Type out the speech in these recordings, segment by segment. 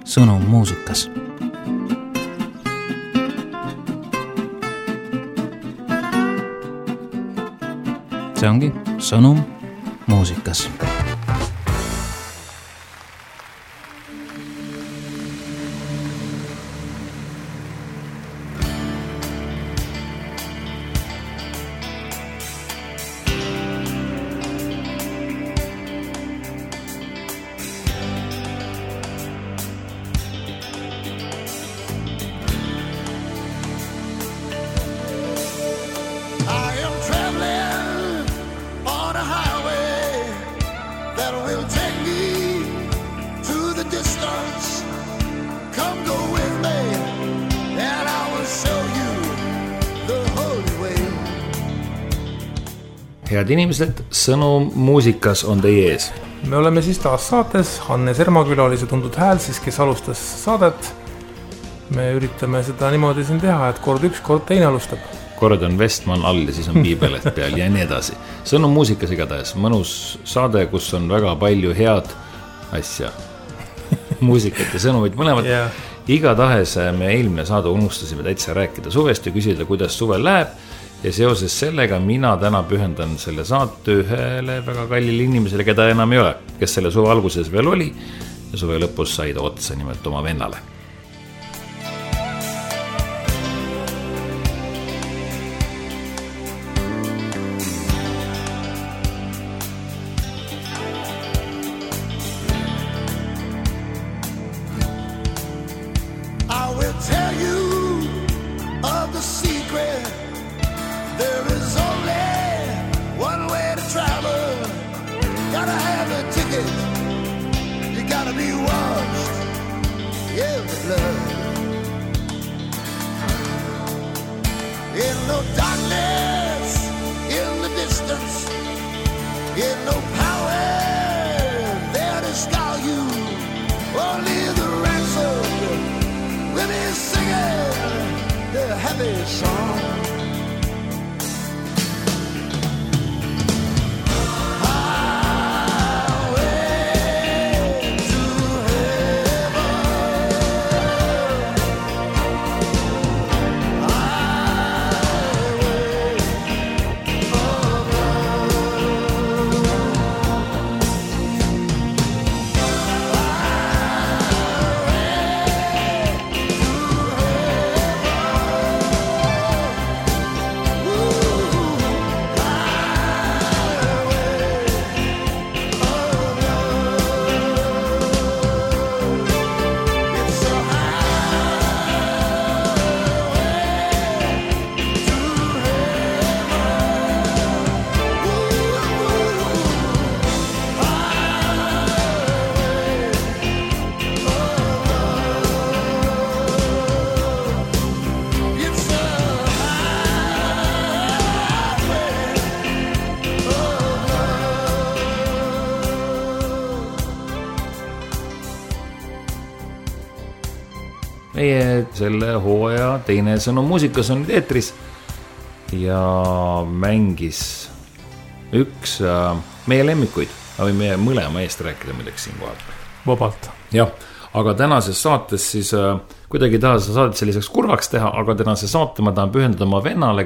sõnum muusikas. See ongi sõnum muusikas. Head inimesed, sõnum muusikas on teie ees. Me oleme siis taas saates. Hannes Ermaküla oli see tuntud hääl siis, kes alustas saadet. Me üritame seda niimoodi siin teha, et kord üks, kord teine alustab. Kord on Vestman all ja siis on piibelet peal ja nii edasi. Sõnum muusikas igatahes. Mõnus saade, kus on väga palju head asja. Muusikat ja sõnumid mõlemad. Igatahes me eelmine saade unustasime täitsa rääkida suvest ja küsida, kuidas suvel läheb. Ja seoses sellega mina täna pühendan selle saate ühele väga kallile inimesele, keda enam ei ole, kes selle suve alguses veel oli ja suve lõpus said otsa nimelt oma vennale. Meie selle hooaja teine sõnum muusikas on eetris ja mängis üks meie lemmikuid, või meie mõlema eest rääkida milleks siin kohal. Vabalt. Jah, aga tänases saates siis kuidagi taha seda saadet selliseks kurvaks teha, aga tänase saate ma tahan pühendada oma vennale,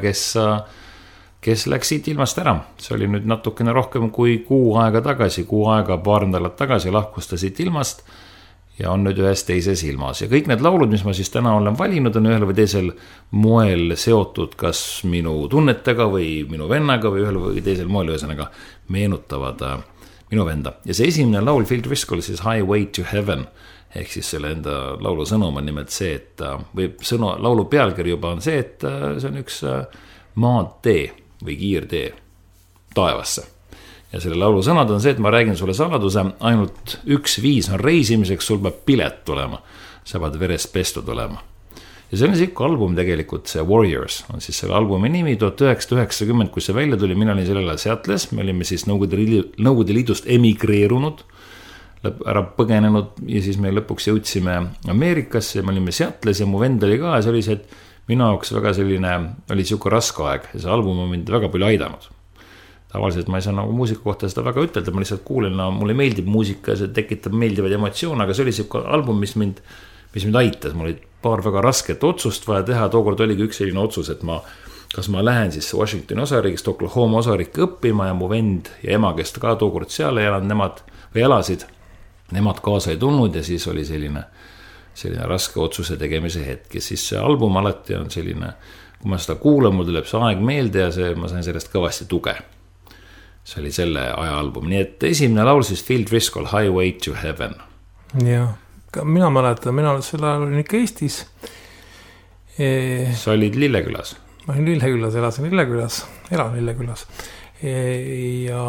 kes läks siit ilmast ära. See oli nüüd natukene rohkem kui kuu aega tagasi, paar nädalat tagasi lahkus ta siit ilmast ja on nüüd ühes teises ilmas. Ja kõik need laulud, mis ma siis täna olen valinud, on ühel või teisel moel seotud kas minu tunnetega või minu vennaga või ühel või teisel moel ühesõnaga meenutavad minu venda. Ja see esimene laul Phil Driscoll siis Highway to Heaven, ehk siis selle enda laulu sõnum on nimelt see, et või laulu pealkiri juba on see, et see on üks maantee või kiirtee taevasse. Ja selle laulu sõnad on see, et ma räägin sulle saladuse, ainult üks viis on reisimiseks, sul peab pilet tulema, sa pead verest pestud olema. Ja see on siuke album tegelikult, see Warriors on siis selle albumi nimi, 1990, kui see välja tuli, mina olin sellele Seattles, me olime siis Nõukogude Liidust emigreerunud, ära põgenenud ja siis me lõpuks jõudsime Ameerikasse ja me olime Seattles ja mu vend oli ka ja see oli see, et minu jaoks väga selline, oli siuke raske aeg ja see album on mind väga palju aidanud. tavaliselt ma ei saa nagu muusika kohta seda väga ütelda, ma lihtsalt kuulen, mulle meeldib muusika ja see tekitab meeldivaid emotsioone, aga see oli siuke album, mis mind aitas, mul oli paar väga rasket otsust vaja teha, tookord oligi üks selline otsus, et kas ma lähen siis Washingtoni osariigist Oklahoma osariiki õppima ja mu vend ja ema, kes ka tookord seal ei elanud, nemad kaasa ei tulnud ja siis oli selline raske otsuse tegemise hetk ja siis see album alati on selline, kui ma seda kuulan, mul tuleb see aeg meelde ja ma sain sellest kõvasti tuge. See oli selle aja album, nii et esimene laul siis Phil Driscoll, Highway to Heaven. Jah, mina mäletan, mina selle ajal olin ikka Eestis. Sa olid Lillekülas? Ma olin Lillekülas, elan Lillekülas. Ja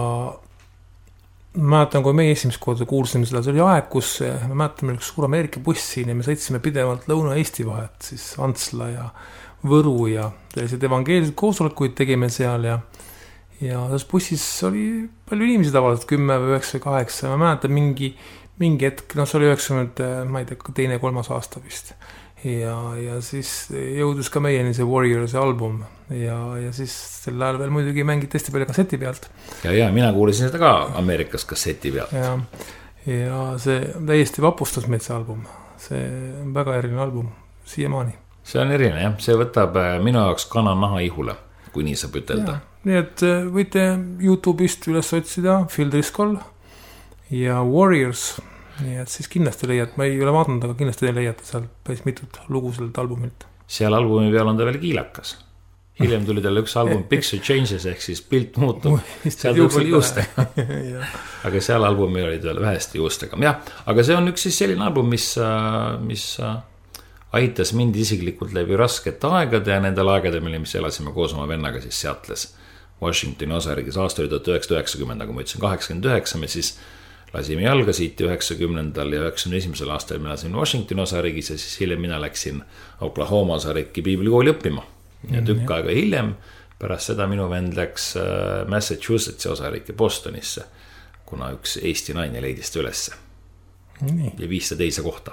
ma mäletan, kui meie esimest korda kuulsime seda, see oli aeg, kus me mäletame üks suur Ameerika buss siin ja me sõitsime pidevalt Lõuna-Eesti vahet, siis Antsla ja Võru ja sellised evangeelseid koosolekuid tegime seal ja selles bussis oli palju inimesi tavaliselt, 10 või 9 või 8, ma mäletan mingi hetk, see oli 90, ma ei tea, 2-3 aasta vist. Ja siis jõudus ka meieni see Warriors album ja siis sel ajal veel muidugi mängid tõesti palju kasseti pealt. Ja mina kuulisin seda ka Ameerikas kasseti pealt. Ja see täiesti vapustas meid see album. See on väga eriline album, siiamaani. See on eriline, jah. See võtab minu jaoks kananaha ihule, kui nii saab ütelda. Nii et võite YouTube'ist üles otsida Phil Driscoll ja Warriors. Nii et siis kindlasti leiad, ma ei ole vaadanud, aga kindlasti te leiate seal päris mitut lugu sellelt albumilt. Seal albumi peal on ta veel kiilakas. Hiljem tuli talle üks album Picture Changes ehk siis pilt muutub. Seal tuli juustega. Aga seal albumi oli tal vähesti juustega. Jah, aga see on üks siis selline album, mis aitas mind isiklikult läbi rasket aegade ja nendel aegadel, mis elasime koos oma vennaga siis Seattle'is Washingtoni osariigis aasta 1990, nagu ma ütlesin 89, me siis lasime jalga siit 90. ja 91. aastal me lasime Washingtoni osariigis ja siis hiljem mina läksin Oklahoma osariiki piiblikooli õppima. Ja tükk aega hiljem, pärast seda minu vend läks Massachusettsi osariiki Bostonisse, kuna üks Eesti naine leidis ta ülesse. Ja viis ta teise kohta.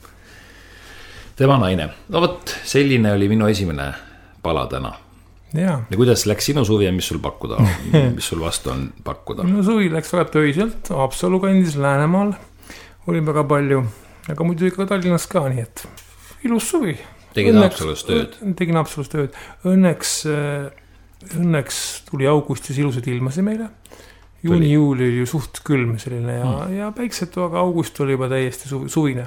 Tema naine. No võt, selline oli minu esimene pala täna. Ja kuidas läks sinu suvi ja mis sul pakkuda, mis sul vastu on pakkuda? No suvi läks väga töiselt, Haapsalu kandis Läänemaal oli väga palju, aga muidu ikka Tallinnas ka, nii et ilus suvi. Tegid Haapsalus tööd? Tegin Haapsalus tööd. Õnneks tuli augustis ilusad ilmasi meile. Juuni-juuli oli ju suht külm selline ja päiksetu, aga august oli juba täiesti suvine.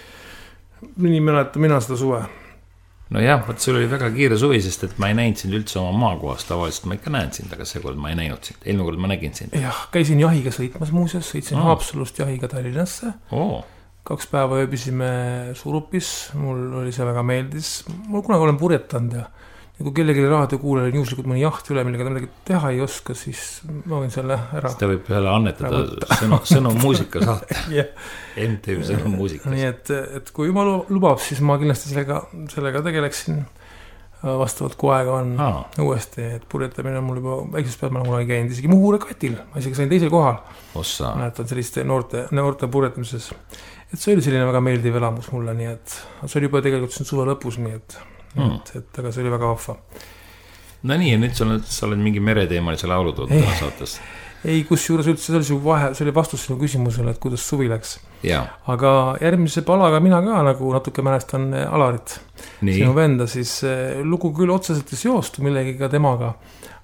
Nii mäletan mina seda suve. No jah, võt sul oli väga kiire suvi, sest et ma ei näinud sind üldse oma maakohast, tavaliselt ma ikka näen sind, aga seekord ma ei näinud sind, eelmine kord ma nägin sind. Jah, käisin jahiga sõitmas muuseas, sõitsin Haapsalust jahiga Tallinnasse. 2 päeva ööbisime Surupis, mul oli see väga meeldis, mul kunagi olen purjetanud ja kui kellegi raadiokuulajal on juhuslikult mõni jaht üle, millega ta midagi teha ei oska, siis ma võin selle ära. Seda võib ühele annetada sõnum muusika saate. MTV sõnum muusikas. Nii et kui jumal lubab, siis ma kindlasti sellega tegeleksin vastavalt, kui aega on uuesti, et purjetamine on mul juba väiksest pealt, ma olen käinud isegi Muhure katil, ma isegi sain teisel kohal. Mäletan selliste noorte purjetamises. Et see oli selline väga meeldiv elamus mulle, nii et see oli juba tegelikult siin suve lõpus, nii et aga see oli väga vahva. No nii, ja nüüd sa oled mingi mereteemalise laulu toodud saates. Ei, kus juures üldse see oli vastus sinu küsimusele, et kuidas suvi läks. Aga järgmise palaga mina ka nagu natuke mälestan Alarit, sinu venda, siis lugu küll otseselt ei seostu millegiga temaga,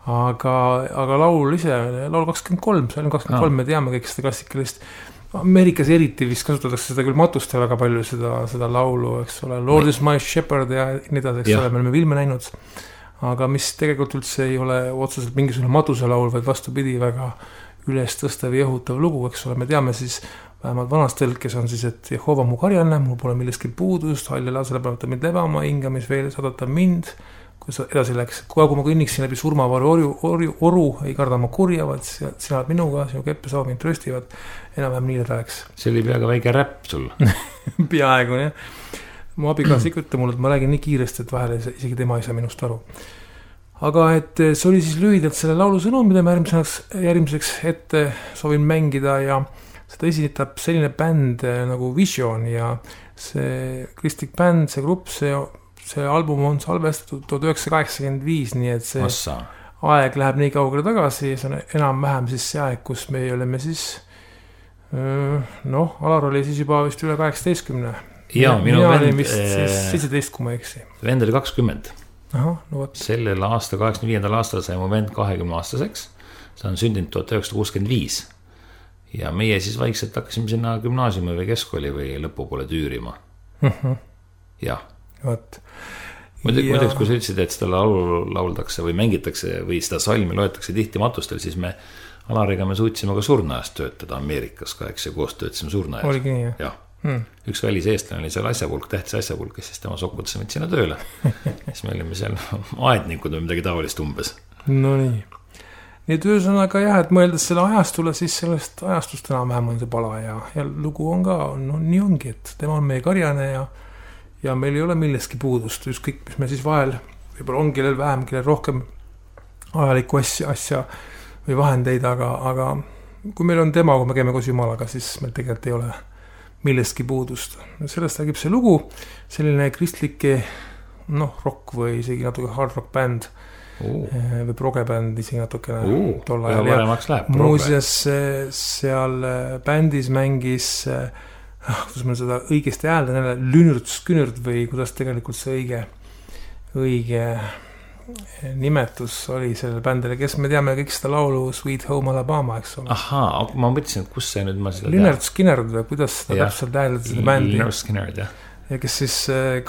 aga laul ise, laul 23, see on 23, me teame kõik seda klassikalist. Ameerikas eriti vist kasutatakse seda küll matuste väga palju seda laulu, eks ole, Lord is my shepherd ja nii edasi, eks ole, me oleme filme näinud, aga mis tegelikult üldse ei ole otseselt mingisugune matuselaul, vaid vastupidi väga üles tõstav ja õhutav lugu, eks ole, me teame siis vähemalt vanast tõlkes on siis, et Jehova mu karjanne, mul pole millestki puudust, halli lasele paneta mind lebama, hingamis veel sadata mind, kui edasi läks, kui ma kõnniksin läbi surmavaru oru, ei karda ma kurja, vaid sina oled minuga, sinu keppe saab mind tröstivad, enam-vähem nii läheks. See oli peaaegu väike räpp sul. Peaaegu, jah. Mu abikaas ikka ütle mulle, et ma räägin nii kiiresti, et vahel isegi tema ei saa minust aru. Aga et see oli siis lühidalt selle laulu sõnum, mida ma järgmiseks ette soovin mängida ja seda esitab selline bänd nagu Vision ja see kristlik bänd, see grupp, see album on salvestatud 1985, nii et see aeg läheb nii kaugele tagasi, see on enam-vähem siis see aeg, kus me oleme siis, Alar oli siis juba vist üle 18. Jaa, mina olin vist siis 17, kui ma eksi. Vend oli 20. Aha, no võt. Sellel aasta 85. aastal sai mu vend 20 aastaseks. See on sündinud 1965. Ja meie siis vaikselt hakkasime sinna gümnaasiumi või keskkooli või lõpupoole tüürima. Jah. Võt. Muideks, kui sa ütlesid, et seda lauldakse või mängitakse või seda salmi loetakse tihti matustel, siis me Alariga me suutsime ka surnaajast töötada Ameerikas ka, eks ja koos töötasime surnaajast. Oligi nii, jah? Üks väliseestlane oli seal asjapulk, tähtis asjapulk, kes siis tema sokutasime sinna tööle. Siis me olime seal aednikud või midagi tavalist umbes. No nii. Nii et ühesõnaga jah, et mõeldes selle ajastule, siis sellest ajastust enam-vähem on see pala ja lugu on ka, nii ongi, et tema on meie karjane ja meil ei ole millestki puudust, ükskõik, mis me siis vahel, võib-olla on kellel vähem, kellel rohkem ajalikku asja või vahendeid, aga kui meil on tema, kui me käime koos Jumalaga, siis meil tegelikult ei ole millestki puudust. Sellest räägib see lugu, selline kristlike, rock või isegi natuke hard rock bänd või progebänd isegi natukene tol ajal. Muuseas seal bändis mängis, kuidas ma seda õigesti hääldan, Lynyrd Skynyrd või kuidas tegelikult see õige nimetus oli sellele bändile, kes me teame kõik seda laulu Sweet Home Alabama, eks ole. Ahaa, ma mõtlesin, et kus see nüüd ma seda Lynyrd Skynyrd või kuidas seda täpselt häälda seda bändi. Lynyrd Skynyrd, jah. Ja kes siis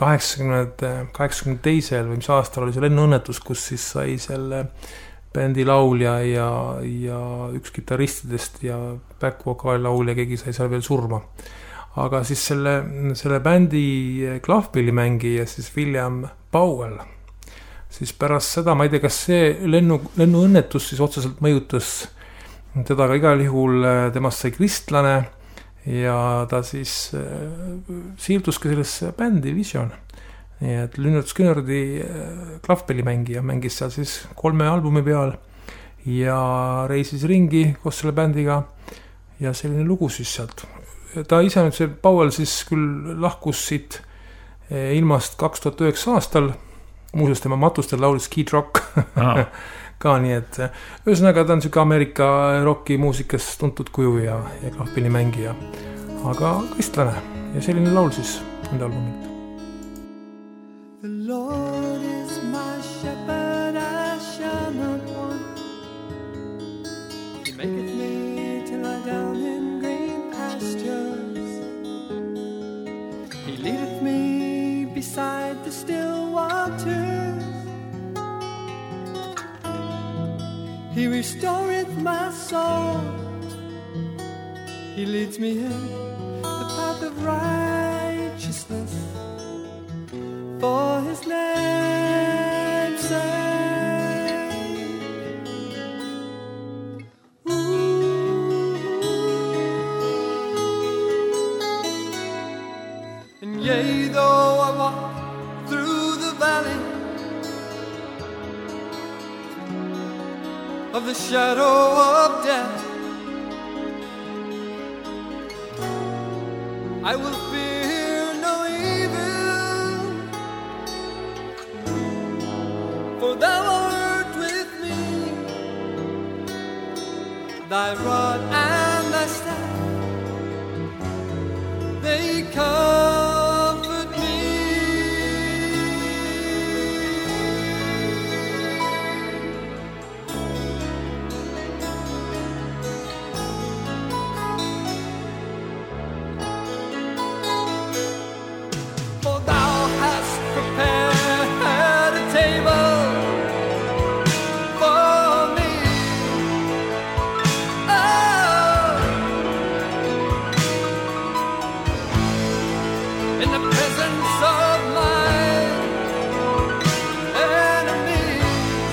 82. või mis aastal oli see lennuõnnetus, kus siis sai selle bändi laulja ja üks kitarristidest ja back-vokaal laulja, keegi sai seal veel surma. Aga siis selle bändi klahvpillimängija siis William Powell, siis pärast seda, ma ei tea, kas see lennuõnnetus siis otseselt mõjutas teda ka igal juhul, temast sai kristlane ja ta siis siirduski sellesse bändi Vision. Nii et Lynyrd Skynyrdi klahvpillimängija mängis seal siis 3 albumi peal ja reisis ringi koos selle bändiga ja selline lugu siis sealt. Ta ise nüüd see Powell siis küll lahkus siit ilmast 2009 aastal, muuseas tema matustel laulis Kid Rock ka, nii et ühesõnaga ta on siuke Ameerika rocki muusikas tuntud kuju ja klahvpillimängija, aga kristlane ja selline laul siis nende albumilt. The Lord is my shepherd, I shall not want. He maketh me to lie down in green pastures. He leadeth me beside the still waters. He restoreth my soul. He leads me in the path of righteousness for his name's sake. And yea, though I walk through the valley of the shadow of death, I will fear no evil, for thou art with me. Thy rod and thy staff, they comfort me. For thou hast prepared a table for me, in the presence of my enemies.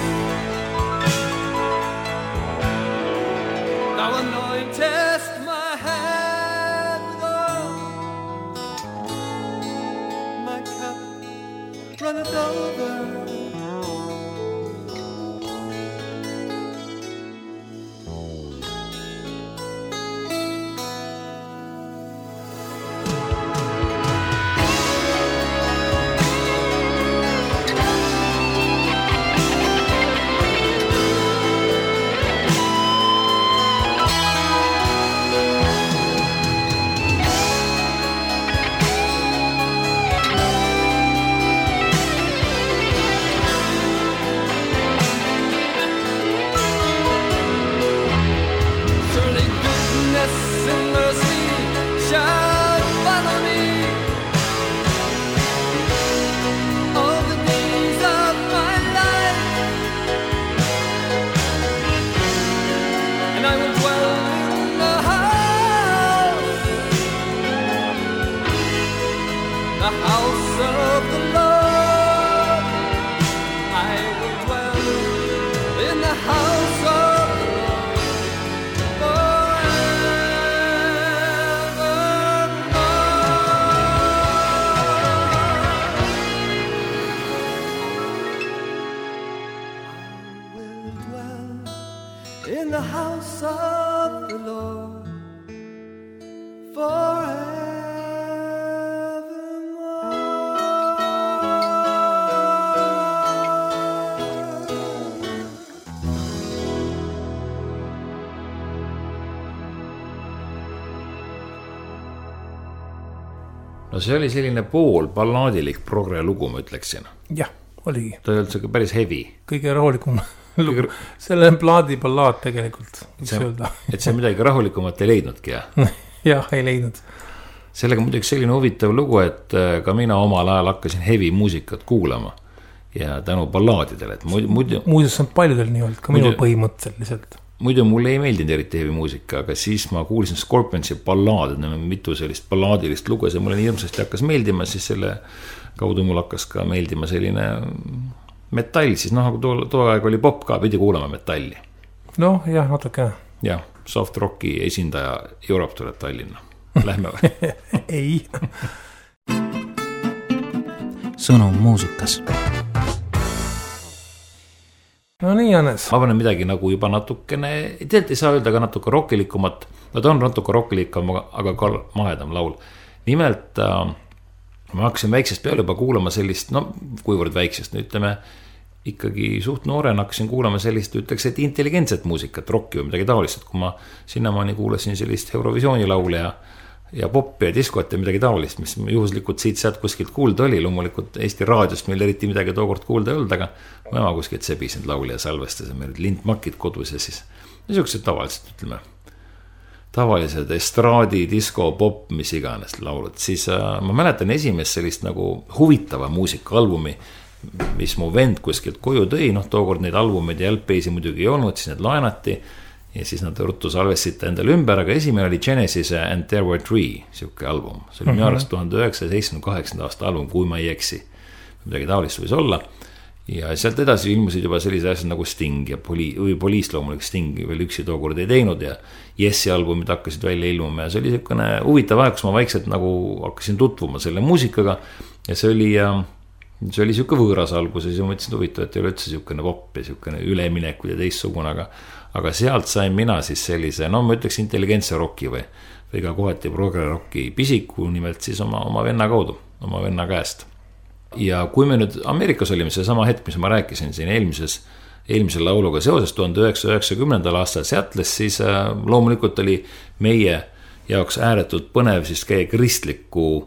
Thou anointest my head with oil, my cup runneth over. the house of the Lord. I will dwell in the house of the Lord forevermore. In the house of the Lord no see oli selline pool ballaadilik progre lugu, ma ütleksin. Jah, oligi. Ta ei olnud see päris heavy. Kõige rahulikum lugu. Selle on plaadi ballaad tegelikult. Et see midagi rahulikumat ei leidnudki, jah? Jah, ei leidnud. Sellega muidugi selline huvitav lugu, et ka mina omal ajal hakkasin heavy muusikat kuulama ja tänu ballaadidele. Muuseas on paljudel nii olnud, ka minu põhimõtteliselt. Muidu mulle ei meeldinud eriti heavy muusika, aga siis ma kuulsin Scorpionsi ballaad, mitu sellist ballaadilist lugu, see mulle nii hirmsasti hakkas meeldima, siis selle kaudu mul hakkas ka meeldima selline metall, siis noh, too aeg oli pop ka, pidi kuulama metalli. Noh, jah, natuke. Jah, soft rocki esindaja Europe tuleb Tallinna. Lähme või? Ei. Sõnum muusikas. No nii, Jannes. Ma panen midagi nagu juba natukene, tegelikult ei saa öelda ka natuke rockilikumat, ta on natuke rockilikum, aga ka mahedam laul. Nimelt ma hakkasin väiksest peale juba kuulama sellist, no kuivõrd väiksest, ütleme ikkagi suht noorena hakkasin kuulama sellist, ütleks, et intelligentset muusikat, rocki või midagi taolist, kui ma sinnamaani kuulasin sellist Eurovisiooni laule ja poppi ja diskot ja midagi taolist, mis juhuslikult siit kuskilt kuulda oli, loomulikult Eesti raadiost meil eriti midagi tookord kuulda ei olnud, aga ma ema kuskilt sebisend laulja salvestas ja meil lintmakid kodus ja siis niisugused tavalised, ütleme, tavalised estraadi, disko, pop, mis iganes laulud, siis ma mäletan esimest sellist nagu huvitava muusikaalbumi, mis mu vend kuskilt koju tõi, noh tookord neid albumeid ja LP-si muidugi ei olnud, siis need laenati ja siis nad ruttu salvessid endale ümber, aga esimene oli Genesis and There Were Three, siuke album. See oli minu arvast 1978. aasta album, kui ma ei eksi. Midagi taolist võis olla. Ja sealt edasi ilmusid juba sellise asjad nagu Sting ja Police loomulik Sting veel üksi tookord ei teinud ja Yessi albumid hakkasid välja ilmuma ja see oli selline huvitav aeg, kus ma vaikselt nagu hakkasin tutvuma selle muusikaga ja see oli siuke võõras alguses ja ma mõtlesin huvitav, et ei ole üldse siukene pop ja siukene üleminekud ja teissugune, aga sealt sain mina siis sellise, no ma ütleks intelligentse rocki või ka kohati progre rocki pisiku nimelt siis oma venna kaudu, oma venna käest. Ja kui me nüüd Ameerikas olime see sama hetk, mis ma rääkisin siin eelmisel lauluga seoses 1990. aastal Seattle'is, siis loomulikult oli meie jaoks ääretult põnev siis käia kristliku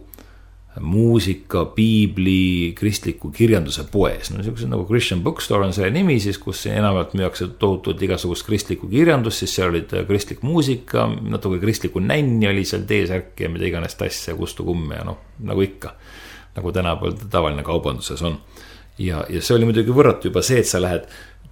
muusika, piibli, kristliku kirjanduse poes. No niisugused nagu Christian Bookstore on selle nimi siis, kus enamalt müüakse tohutult igasugust kristlikku kirjandust, siis seal olid kristlik muusika, natuke kristliku nänni oli seal T-särk ja mida iganes tass ja kustu kumme ja noh, nagu ikka, nagu tänapäeval tavaline kaubanduses on. Ja see oli muidugi võrratu juba see, et sa lähed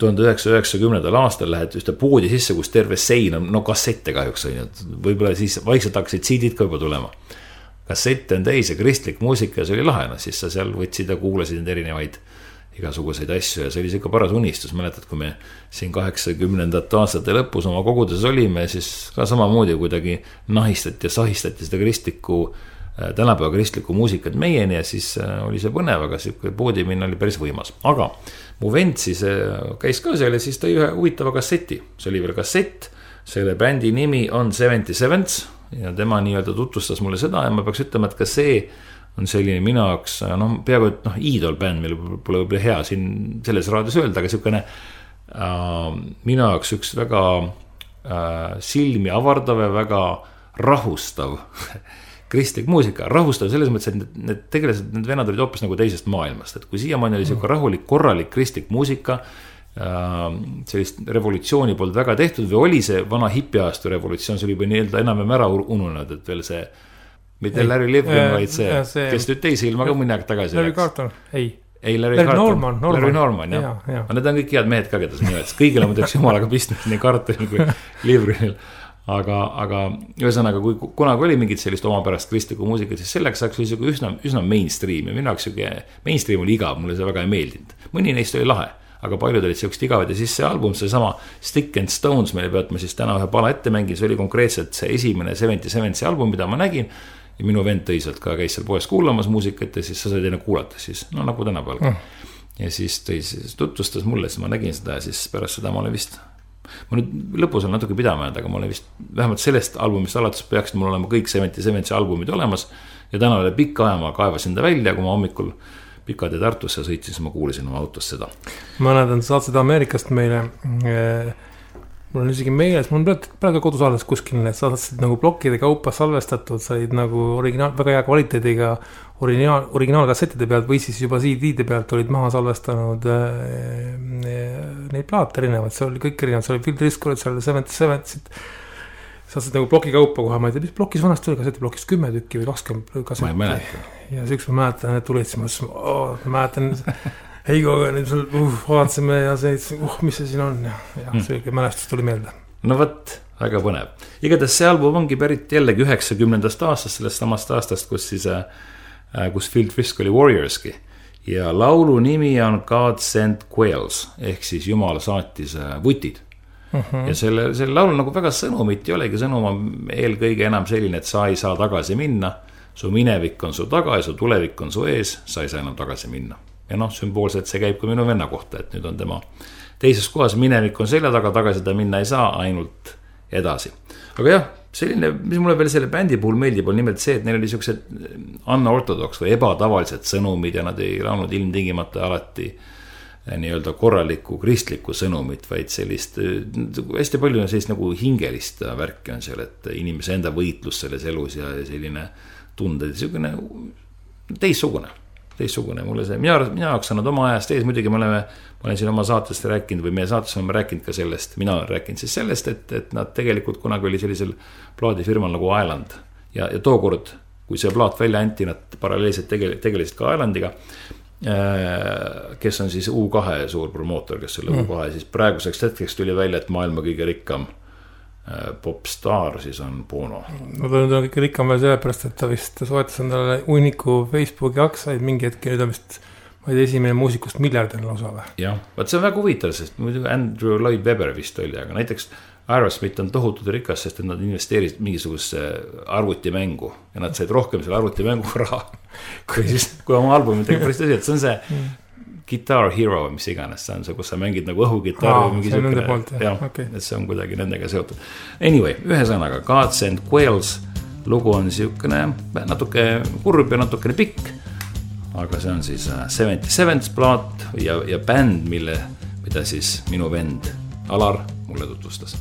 1990. aastal lähed ühte poodi sisse, kus terve sein on, no kassette kahjuks on, võib-olla siis vaikselt hakkasid CD-d ka juba tulema. Kassette on täis ja kristlik muusika ja see oli lahena, siis sa seal võtsid ja kuulasid need erinevaid igasuguseid asju ja see oli siuke paras unistus. Mäletad, kui me siin 80. aastate lõpus oma kogudes olime, siis ka samamoodi kuidagi nahistati ja sahistati seda kristlikku, tänapäeva kristlikku muusikat meieni ja siis oli see põnev, aga see poodi minna oli päris võimas. Aga mu vend siis käis ka seal ja siis tõi ühe huvitava kasseti. See oli veel kassett, selle bändi nimi on 77s ja tema nii-öelda tutvustas mulle seda ja ma peaks ütlema, et ka see on selline minu jaoks, noh, peaaegu, et noh, iidolbänd, meil pole võib-olla hea siin selles raadios öelda, aga siukene minu jaoks üks väga silmi avardav ja väga rahustav kristlik muusika, rahustav selles mõttes, et need tegelased, need vennad olid hoopis nagu teisest maailmast, et kui siiamaani oli siuke rahulik, korralik kristlik muusika, sellist revolutsiooni polnud väga tehtud või oli see vana hipiaastu revolutsioon, see oli juba nii-öelda enam ära ununenud, et veel see mitte Larry Levin, vaid see, kes nüüd teise ilma ka mõni aeg tagasi Larry Carton, Larry Norman, jah. Need on kõik head mehed ka, keda sa nimetas, kõigile muideks jumalaga pistnud nii Cartonil kui Levinil, aga ühesõnaga, kui kunagi oli mingit sellist omapärast kristlikku muusikat, siis selleks oli üsna mainstream ja minu jaoks mainstream oli igav, mulle see väga ei meeldinud. Mõni neist oli lahe, aga paljud olid sellised igavad ja siis see album, see sama Stick and Stones, mille pealt ma siis täna ühe pala ette mängin, see oli konkreetselt see esimene 77 album, mida ma nägin ja minu vend tõiselt ka käis seal poes kuulamas muusikat ja siis sa said enne kuulata siis, no nagu tänapäeval. Ja siis tutvustas mulle, siis ma nägin seda ja siis pärast seda ma olen vist ma nüüd lõpus olen natuke pidama jäänud, aga ma olen vist vähemalt sellest albumist alates peaks mul olema kõik 77 albumid olemas ja täna üle pikka aja ma kaevasin ta välja, kui ma hommikul Pikad ja Tartusse sõitsin, siis ma kuulisin oma autos seda. Ma näedan, sa saad seda Ameerikast meile, mul on isegi meeles, mul on praegu kodus alles kuskil, et sa saad nagu plokkide kaupa salvestatud, sa olid nagu väga hea kvaliteediga originaalkassettide pealt või siis juba CD-de pealt olid maha salvestanud neid plaate erinevad, see oli kõik erinevad, see oli Phil Driscoll, seal 77, sa saad nagu ploki kaupa kohe, ma ei tea, mis plokis vanast oli, kassetiplokis 10 tükki või 20 kassetti. Ma ei mäleta. Ja see üks ma mäletan, et tulid, siis ma mäletan Heigoga, vaatasime ja see, mis see siin on ja see mälestus tuli meelde. No võt, väga põnev. Igatahes see album ongi pärit jällegi 90. aastast, sellest samast aastast, kus Phil Driscoll oli Warriorski ja laulu nimi on God Sent Quails ehk siis Jumal saatis vutid. Ja selle laulu nagu väga sõnumit ei olegi, sõnum on eelkõige enam selline, et sa ei saa tagasi minna, su minevik on su taga ja su tulevik on su ees, sa ei saa enam tagasi minna. Ja sümboolselt see käib ka minu venna kohta, et nüüd on tema teises kohas, minevik on selja taga, tagasi ta minna ei saa, ainult edasi. Aga jah, selline, mis mulle veel selle bändi puhul meeldib, on nimelt see, et neil oli sellised unorthodox või ebatavalised sõnumid ja nad ei laulnud ilmtingimata alati nii-öelda korralikku kristlikku sõnumit, vaid sellist, hästi palju on sellist nagu hingelist värki on seal, et inimese enda võitlus selles elus ja selline tunded, selline teissugune mulle see, mina jaoks on nad oma ajast ees, muidugi ma olen siin oma saatest rääkinud või meie saates oleme rääkinud ka sellest, mina olen rääkinud siis sellest, et nad tegelikult kunagi oli sellisel plaadifirmal nagu Island ja tookord, kui see plaat välja anti, nad paralleelselt tegelesid ka Islandiga, kes on siis U2 suur promootor, kes selle U2 siis praeguseks hetkeks tuli välja, et maailma kõige rikkam popstaar siis on Bono. Ma tulnud on kõige rikkam veel sellepärast, et ta vist soetas endale uniku Facebooki aksaid mingi hetke, nüüd on vist ma ei tea, esimene muusikust miljardine lausa või? Jah, vaat see on väga huvitav, sest Andrew Lloyd Webber vist oli, aga näiteks Aerosmith on tohutult rikas, sest nad investeerisid mingisuguse arvutimängu ja nad said rohkem selle arvutimängu raha kui oma albumitega päris tõsiselt, see on see Guitar Hero, mis iganes, see on see, kus sa mängid nagu õhugitarri või mingi sükene, okay. Et see on kuidagi nendega seotud. Anyway, ühesõnaga, God Sent Quails lugu on siukene natuke kurb ja natukene pikk, aga see on siis 77 plaat ja bänd, mida siis minu vend Alar mulle tutvustas.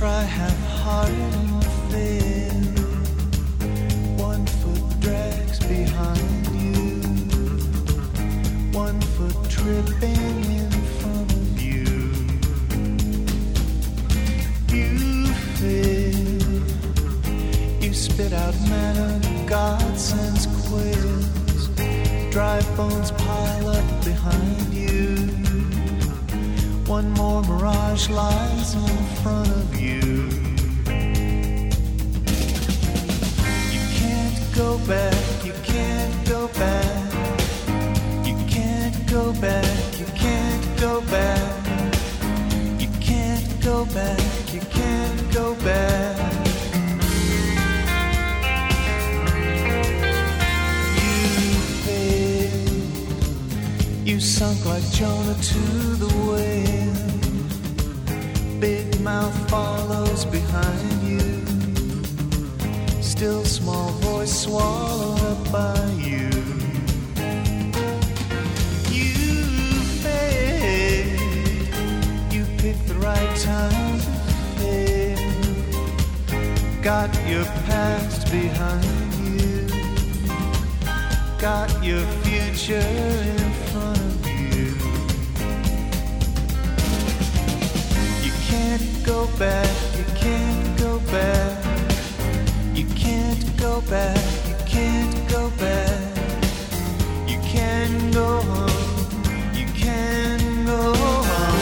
try half-hearted and fail. One foot drags behind you, one foot tripping in front of you. You fail, you spit out manna, God sends quails. Dry bones pile up behind you. One more mirage lies in front of you. You can't go back, you can't go back. You can't go back, you can't go back. You can't go back, you can't go back. You sunk like Jonah to the whale. Big mouth follows behind you. Still small voice swallowed up by you. You fail. You picked the right time to fail. Got your past behind you. Got your future in front of you. You can't go back, you can't go back. You can't go back, you can't go back. You can go home, you can go home.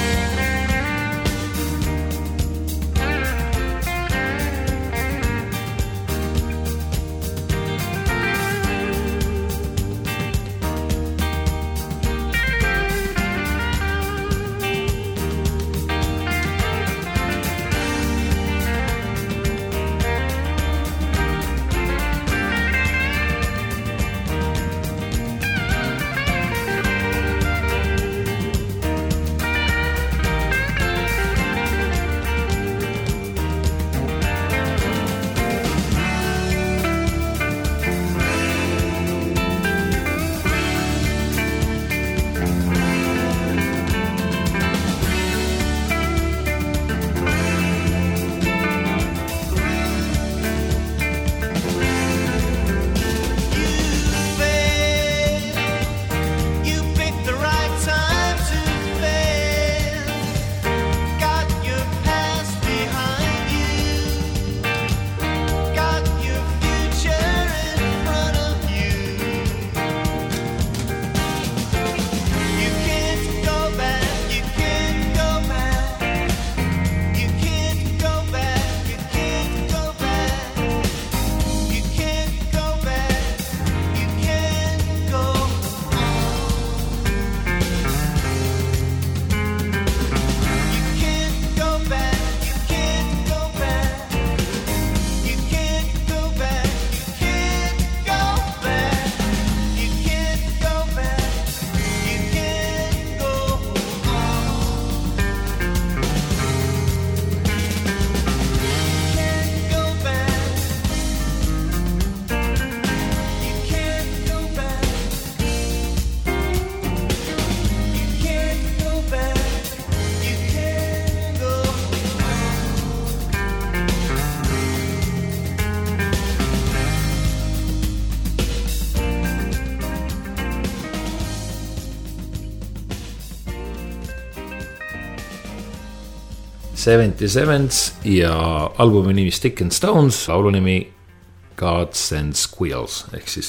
Sevens ja albumi nimi Stick and Stones, laulu nimi God Sends Squeals ehk siis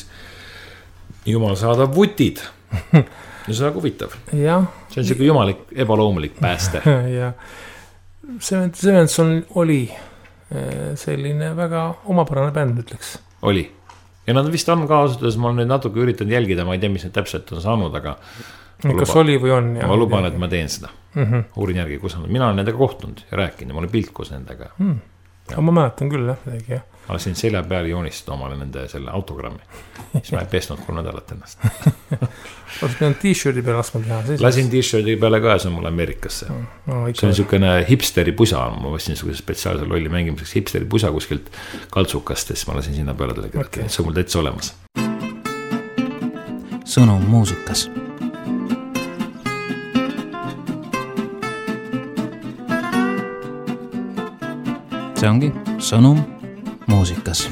jumal saadab vutid. Ja see on huvitav. See on selline jumalik, ebaloomulik pääste. Ja Sevens oli selline väga omapärane bänd, ütleks. Oli. Ja nad vist on kaasutades, ma olen nüüd natuke üritanud jälgida, ma ei tea, mis need täpselt on saanud, aga kas oli või on? Ma luban, et ma teen seda. Uurin järgi, kus on. Mina olen nendega kohtunud ja rääkinud ja ma olen pilt koos nendega. Ma mäletan küll, jah. Ma lasin selja peale joonistada omale nende selle autogrammi. Siis ma ei pesnud 3 nädalat ennast. Oled pidanud t-shirti peale laskma teha? Lasin t-shirti peale ka ja see on mulle Ameerikasse. See on niisugune hipsteri pusa. Ma võtsin niisuguse spetsiaalse lolli mängimiseks hipsteri pusa kuskilt kaltsukast ja siis ma lasin sinna peale talle kirjutada. See on mul täitsa olemas. Sõnum muusikas. see ongi sõnum muusikas.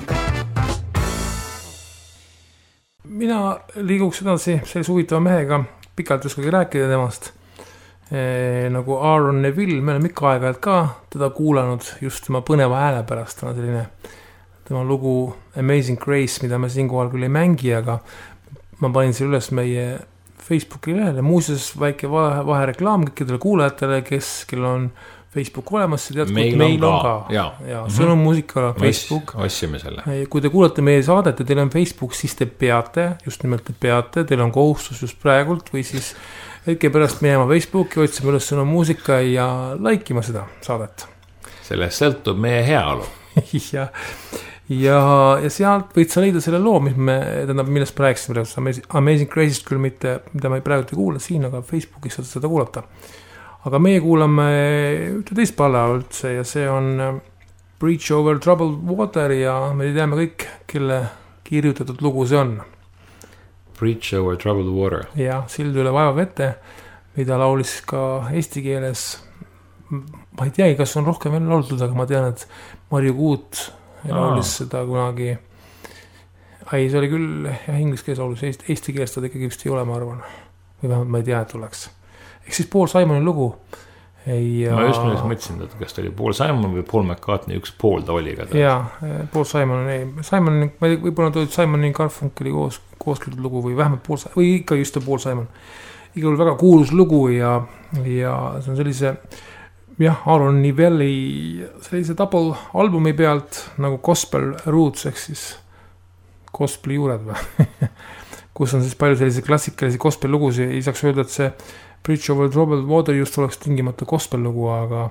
Mina liiguks edasi sellise huvitava mehega, pikalt üskagi rääkida temast. Nagu Aaron Neville, me oleme ikka aeg-ajalt ka teda kuulanud just tema põneva hääle pärast. Selline, tema lugu Amazing Grace, mida me siinkohal küll ei mängi, aga ma panin selle üles meie Facebooki lehele. Muuseas väike vahereklaam kõikidele kuulajatele, kel on Facebook olemas, see tead, meil on ka. Ja, sõnum muusika Facebook. Ossime selle. Kui te kuulate meie saadet ja teil on Facebook, siis te peate, just nimelt te peate, teil on kohustus just praegult või siis hetke pärast minema Facebooki, otsime üles sõnum muusika ja laikima seda saadet. Sellest sõltub meie heaolu. ja sealt võid sa leida selle loo, millest rääkisime, Amazing Grace'ist küll mitte, mida ma praegu ei kuula siin, aga Facebookis saad seda kuulata. Aga meie kuulame ühte teist pala üldse ja see on Bridge Over Troubled Water ja me teame kõik, kelle kirjutatud lugu see on. Bridge Over Troubled Water. Ja, sild üle vaeva vette, mida laulis ka eesti keeles. Ma ei teagi, kas on rohkem veel lauldud, aga ma tean, et Marju Kuut laulis seda kunagi. See oli küll inglise keeles laulis, eesti keeles ta ikkagi vist ei ole, ma arvan. Või vähemalt ma ei tea, et oleks. Ehk siis Paul Simoni lugu. Ma just mõtlesin, et kas ta oli Paul Simon või Paul McCartney, üks Paul ta oli ka. Jaa, Paul Simon, võib-olla ta oli Simon ja Garfunkeli kooskeldud lugu või vähemalt Paul Simon, või ikka just Paul Simon. Iga oli väga kuulus lugu ja see on sellise, Aaron Nivelli sellise double albumi pealt nagu Gospel Roots, ehk siis gospeli juured või, kus on siis palju sellise klassikalisi gospel lugusi, ei saaks öelda, et see Bridge Over Troubled Water just oleks tingimata gospel lugu, aga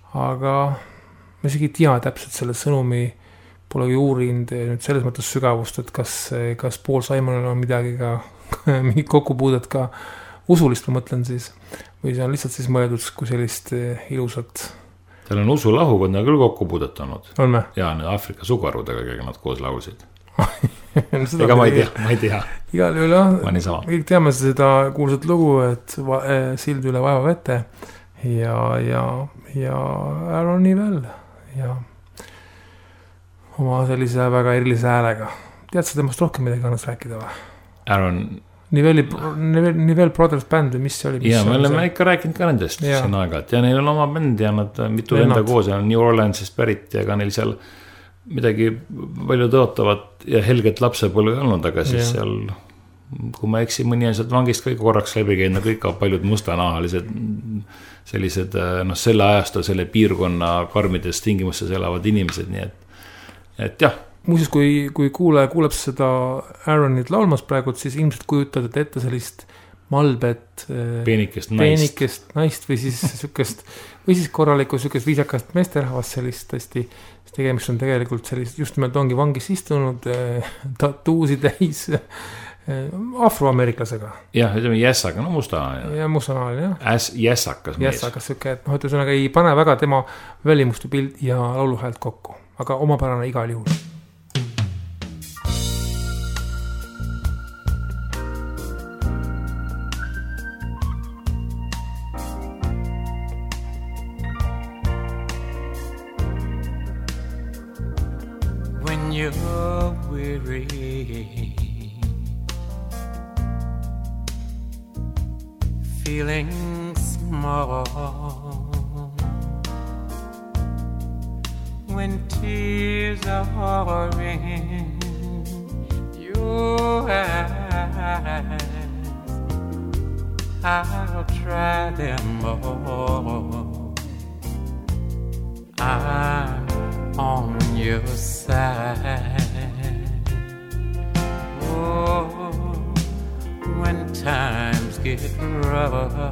ma isegi ei tea täpselt selle sõnumi polegi uurinud nüüd selles mõttes sügavust, et kas Paul Simonil on midagi ka mingit kokkupuudet ka usulist, ma mõtlen siis, või see on lihtsalt siis mõeldud kui sellist ilusat. Tal on usulahukond küll kokkupuudetanud. On me? Ja, Aafrika sugarudega, kellega nad koos laulsid. Ega ma ei tea. Igal juhul kõik teame seda kuulsat lugu, et sild üle vaeva vette ja Aaron Neville ja oma sellise väga erilise häälega. Tead sa temast rohkem midagi annaks rääkida või? Aaron Neville Brothers Band või mis see oli? Ja, me oleme ikka rääkinud ka nendest siin aeg-ajalt ja neil on oma bänd ja nad mitu enda koos ja New Orleansist pärit ja ka neil seal midagi palju tõotavat ja helget lapsepõlve olnud, aga siis seal, kui ma eksin, mõni on sealt vangist kõik korraks läbi käinud, kõik paljud mustanahalised sellised, selle ajastu, selle piirkonna karmides tingimustes elavad inimesed, nii et jah. Muuseas, kui kuuleb seda Aaronit laulmas praegu, siis ilmselt kujutad ette sellist malbet peenikest naist või siis korralikku sükest viisakast meesterahvast sellist tõesti, tegemist on tegelikult sellist, just nimelt ongi vangis istunud tatuusi täis afroameeriklasega. Jah, ütleme jässaga, mustanahaline. Ja mustanahaline, jah. Jässakas mees. Jässakas süke, et ütlesõnaga ei pane väga tema välimustu pild ja lauluhäält kokku, aga omapärane igal juhul. You're weary, feeling small, when tears are in your eyes, I'll try them all. I'm on your side. Oh, when times get rough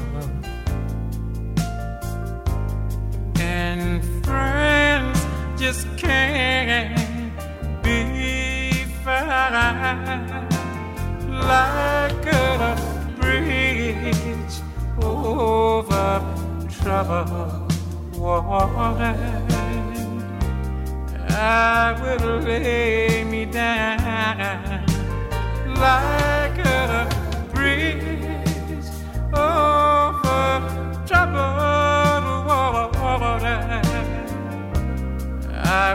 and friends just can't be found, like a bridge over troubled water, I will lay me down like a bridge over troubled water.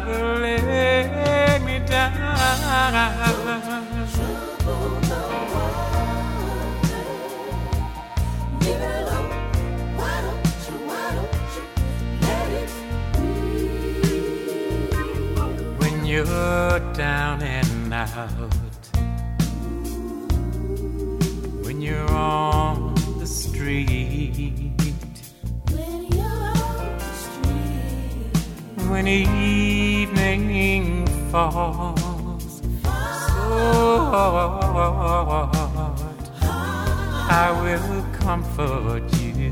will lay me down. When you're down and out, when you're on the street, when evening falls so hard, I will comfort you.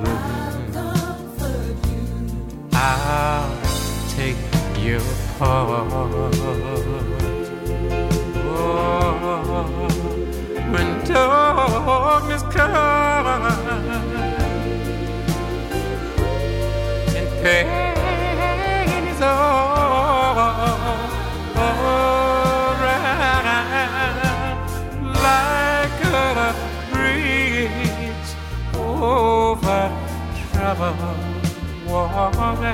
I'll take your part. Oh, when darkness comes and pain is all around, like a bridge over troubled water,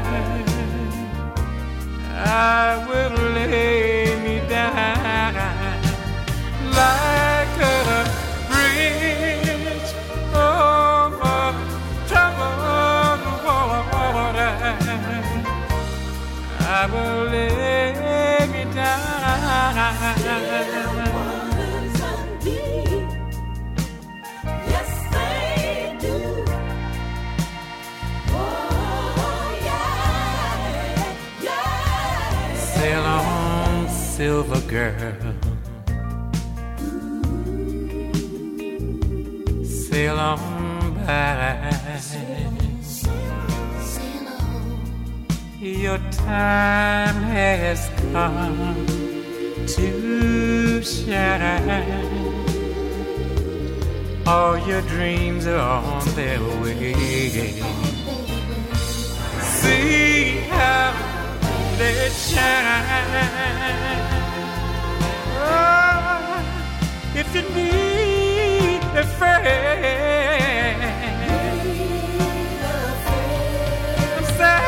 I will lay me down like a bridge over troubled water. I will lay me down. Yes, they do. Oh, yeah, yeah. Sail on, silver girl. Sail on by. Your time has come to shine. All your dreams are on their way. See how they shine. Oh, if you need a friend, I'm saying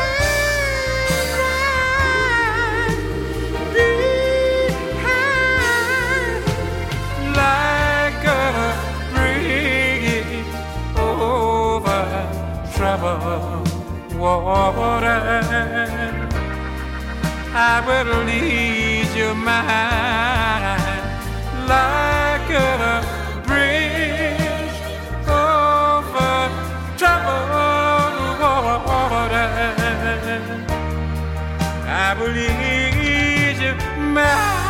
water, I will lead your mind like a bridge over troubled water. I will lead your mind.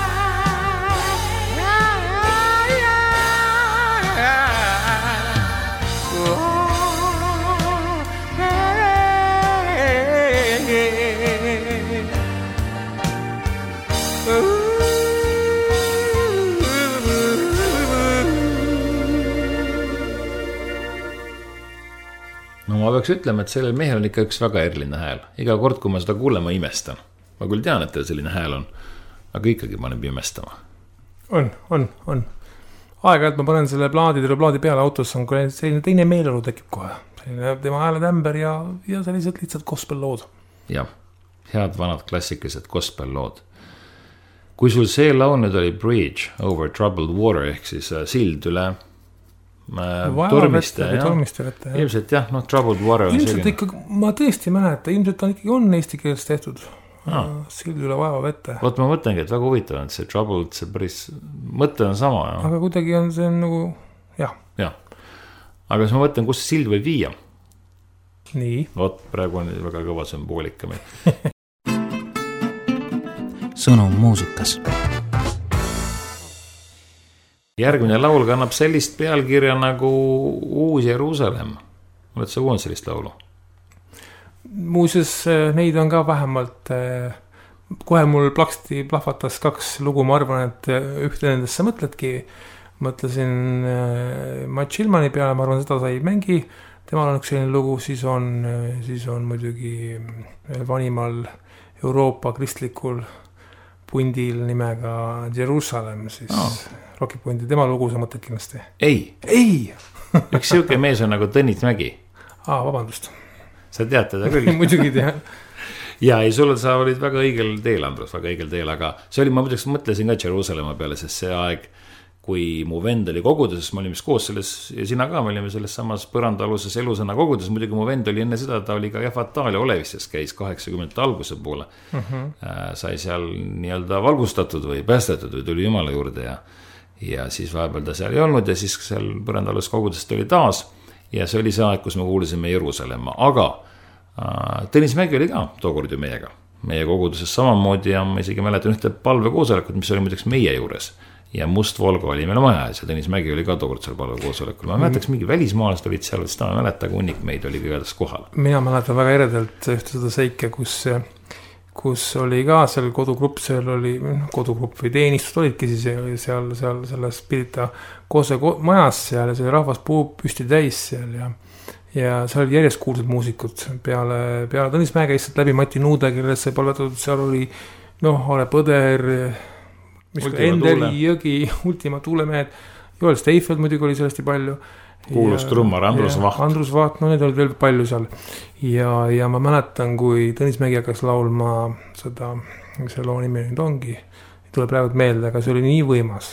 No ma peaks ütlema, et sellel mehel on ikka üks väga eriline hääl. Iga kord, kui ma seda kuulen, ma imestan. Ma küll tean, et teil selline hääl on, aga ikkagi paneb imestama. On. Aeg-ajalt ma panen selle plaadi peale autos, on selline teine meelelu tekib kohe. Selline tema hääled ämber ja sellised lihtsalt gospel lood. Jah, head vanad klassikalised gospel lood. Kui sul see laul nüüd oli Bridge over troubled water ehk siis sild üle tormiste, ilmselt jah, troubled water on ilmselt ikka, ma tõesti mäleta, ilmselt on ikkagi eesti keeles tehtud sild üle vaeva vette. Vot ma mõtlengi, et väga huvitav on see troubled, see päris mõte on sama ja. Aga kuidagi on see nagu, jah. Aga siis ma mõtlen, kus see sild võib viia. Nii. Vot praegu on väga kõva sümboolika meil. Sõnum muusikas. Järgmine laul kannab sellist pealkirja nagu Uus Jeruusalemm. Oled sa kuulnud sellist laulu? Muuseas, neid on ka vähemalt, kohe mul plaksti plahvatas 2 lugu, ma arvan, et ühte nendesse mõtledki. Mõtlesin Matt Shillmani peale, ma arvan, seda sai mängi. Temal on üks selline lugu, siis on muidugi vanimal Euroopa kristlikul pundil nimega Jeruusalemm, siis rokipundi, tema lugu sa mõtled kindlasti? Ei! Üks siuke mees on nagu Tõnis Mägi. Vabandust. Sa tead teda küll. Muidugi tean. ja ei, sa olid väga õigel teel, Andrus, väga õigel teel, aga see oli, ma mõtlesin ka Jeruusalemma peale, sest see aeg, kui mu vend oli koguduses, me olime koos selles ja sina ka, me olime selles samas põrandaaluses elusõna koguduses, muidugi mu vend oli enne seda, ta oli ka Jahvataalia Olevistes, käis 80 alguse poole, sai seal nii-öelda valgustatud või päästetud või tuli Jumala juurde ja siis vahepeal ta seal ei olnud ja siis seal põrandaaluses kogudusest oli taas ja see oli see aeg, kus me kuulisime Jeruusalemma, aga Tõnis Mägi oli ka tookord ju meiega, meie koguduses samamoodi ja ma isegi mäletan ühte palvekoosolekut, mis oli muideks meie juures ja Must-Volga oli meil maja ja Tõnis Mägi oli ka tookord seal palvekoosolekul. Ma mäletaks mingi välismaalased olid seal, seda ma mäletan, aga hunnik meid oli kõigedast kohal. Mina mäletan väga eredalt ühte seda seike, kus oli ka seal kodugrupp, seal oli kodugrupp või teenistud olidki siis seal selles Pirita Koose majas seal ja see rahvas puhub püsti täis seal ja seal oli järjest kuulsad muusikud peale Tõnis Mägi lihtsalt läbi Mati Nuude, kellest sai palvetatud, seal oli Ale Põder, Endeli Jõgi, Ultima Tuulemehed, Joel Steifeld muidugi oli sellest palju. Kuulus trummar, Andrus Vaht. Andrus Vaht, need olid veel palju seal. Ja ma mäletan, kui Tõnis Mägi hakkas laulma seda, mis see loo nimi nüüd ongi, ei tule praegu meelde, aga see oli nii võimas.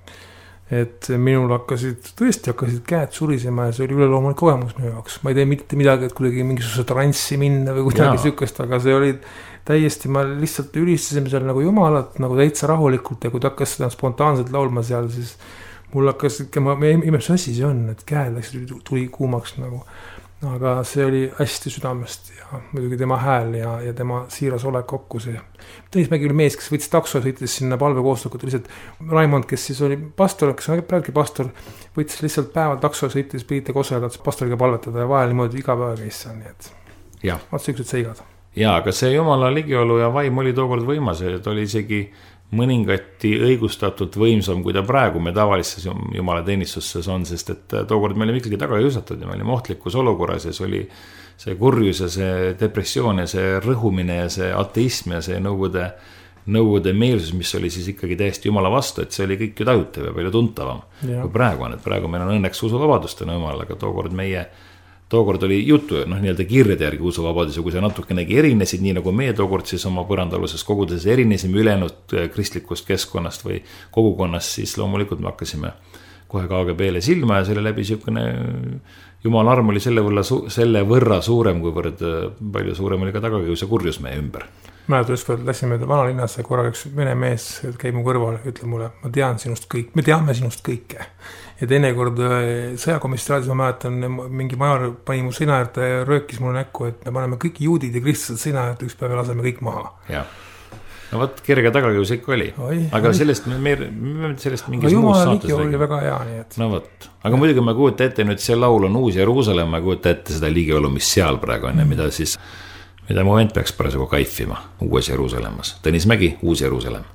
Et minul tõesti hakkasid käed surisema ja see oli üleloomulik kogemus minu jaoks. Ma ei tee mitte midagi, et kuidagi mingisuguse transsi minna või kuidagi sükest, aga see oli täiesti, ma lihtsalt ülistasime seal nagu Jumalat nagu täitsa rahulikult ja kui ta hakkas seda spontaanselt laulma seal, siis mul hakkas, ma imest asi see on, et käed läksid, tuli kuumaks nagu, aga see oli hästi südamest ja muidugi tema hääl ja tema siiras olek kokku see. Tõnis Mägi oli mees, kes võttis takso ja sõitis sinna palvekoosolekut, lihtsalt Raimond, kes siis oli pastor, kes on praegugi pastor, võttis lihtsalt päeval takso ja sõitis Pirita Kosse ja tahtis pastoriga palvetada ja vahel niimoodi iga päev käis seal, nii et vaat süüksed seigad. Jaa, aga see Jumala ligiolu ja vaim oli tookord võimas, et oli isegi mõningati õigustatult võimsam, kui ta praegu me tavalistes Jumala teenistusses on, sest et tookord me olime ikkagi tagajõusatud ja me olime ohtlikus olukorras ja see oli see kurjus ja see depressioon ja see rõhumine ja see ateism ja see nõukogude meelsus, mis oli siis ikkagi täiesti Jumala vastu, et see oli kõik ju tajutav ja palju tuntavam kui praegu on, et praegu meil on õnneks usuvabadust tänu Jumalale, aga tookord oli juttu, nii-öelda kirjade järgi usuvabadus ja kui sa natukenegi erinesid, nii nagu meie tookord siis oma põrandaluses koguduses erinesime ülejäänud kristlikust keskkonnast või kogukonnast, siis loomulikult me hakkasime kohe KGB-le silma ja selle läbi siukene Jumala arm oli selle võrra suurem, kuivõrd palju suurem oli ka tagakius ja kurjus meie ümber. Mäletan just, läksime vanalinnasse korraga üks vene mees käib mu kõrval ja ütleb mulle, me teame sinust kõike. Ja teinekord sõjakomissariaadis ma mäletan, mingi major pani mu sõina äärde ja röökis mulle näkku, et me paneme kõik juudid ja kristlased sõina äärde üks päev ja laseme kõik maha. Jah. No võt, kerge tagakius ikka oli. Aga sellest me mingis muus saates oli väga hea, nii et. No võt. Aga muidugi ma kujuta ette, nüüd see laul on Uus Jeruusalemm, ma kujuta ette seda ligiolu, mis seal praegu on ja mida mu vend peaks parasjagu kaifima Uues Jeruusalemmas. Tõnis Mägi, Uus Jeruusalemm.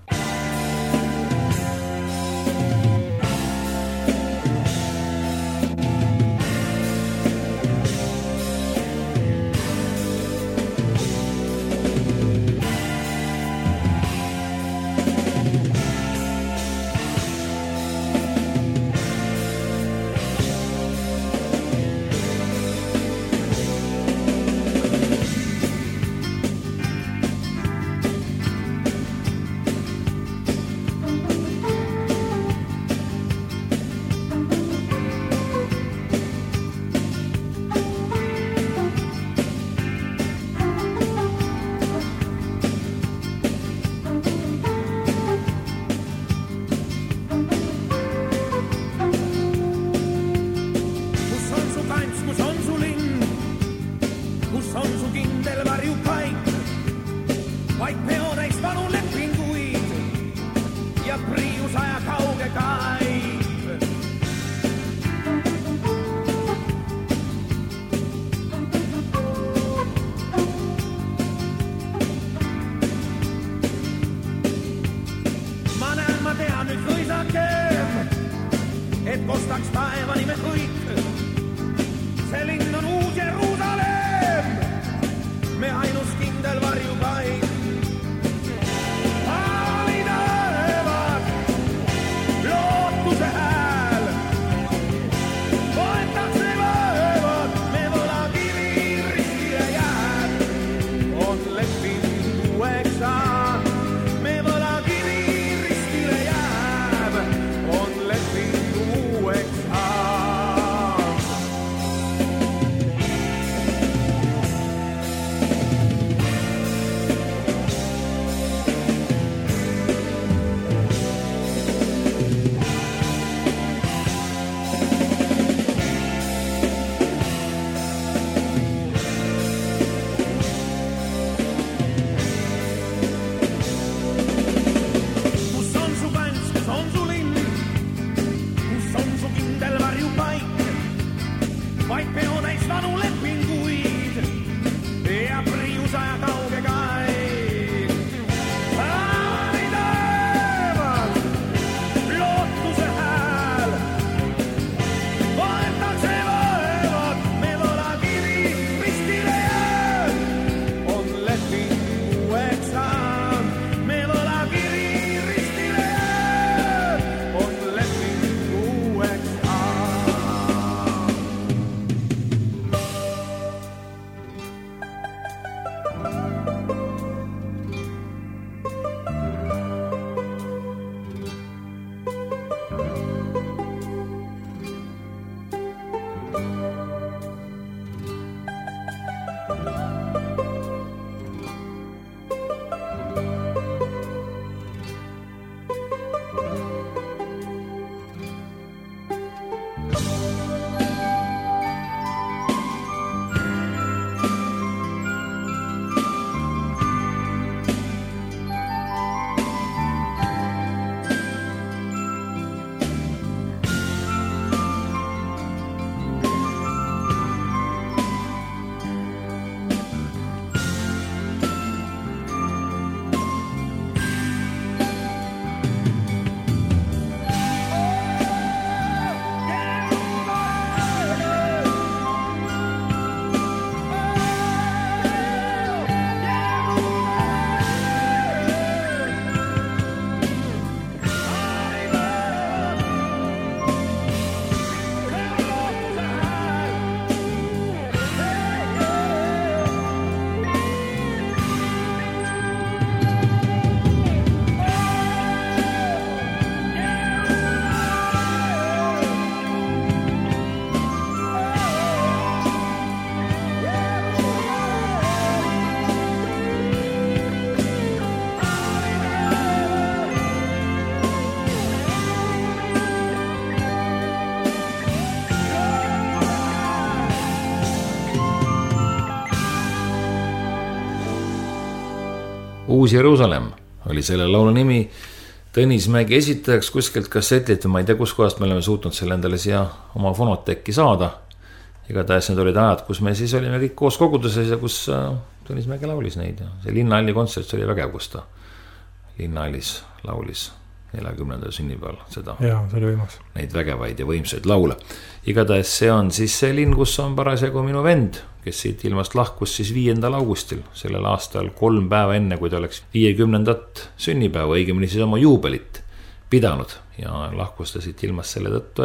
Uus Jeruusalemm oli selle laulu nimi. Tõnis Mägi esitajaks kuskilt kassetilt, ma ei tea, kus kohast me oleme suutnud selle endale siia oma fonotekki saada. Igatahes need olid ajad, kus me siis olime kõik koos koguduses ja kus Tõnis Mägi laulis neid. See Linnahalli kontsert oli vägev, kus ta Linnahallis laulis 40. sünnipäeval seda. Jaa, see oli võimas. Neid vägevaid ja võimsaid laule. Igatahes see on siis see linn, kus on parasjagu minu vend, kes siit ilmast lahkus siis 5. augustil sellel aastal 3 päeva enne, kui ta oleks 50. sünnipäeva, õigemini siis oma juubelit pidanud ja lahkus ta siit ilmast selle tõttu,